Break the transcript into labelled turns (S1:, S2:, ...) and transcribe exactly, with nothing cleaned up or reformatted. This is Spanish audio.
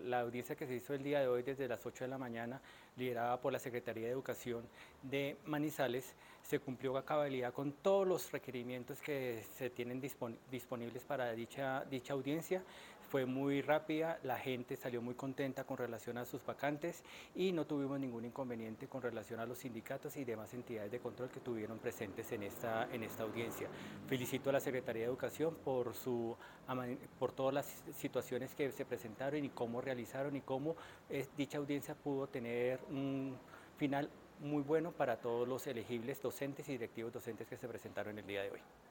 S1: la audiencia que se hizo el día de hoy desde las ocho de la mañana, liderada por la Secretaría de Educación de Manizales, se cumplió a cabalidad con todos los requerimientos que se tienen dispon disponibles para dicha, dicha audiencia. Fue muy rápida, la gente salió muy contenta con relación a sus vacantes y no tuvimos ningún inconveniente con relación a los sindicatos y demás entidades de control que tuvieron presentes en esta, en esta audiencia. Felicito a la Secretaría de Educación por, su, por todas las situaciones que se presentaron y cómo realizaron y cómo eh, dicha audiencia pudo tener un final muy bueno para todos los elegibles docentes y directivos docentes que se presentaron el día de hoy.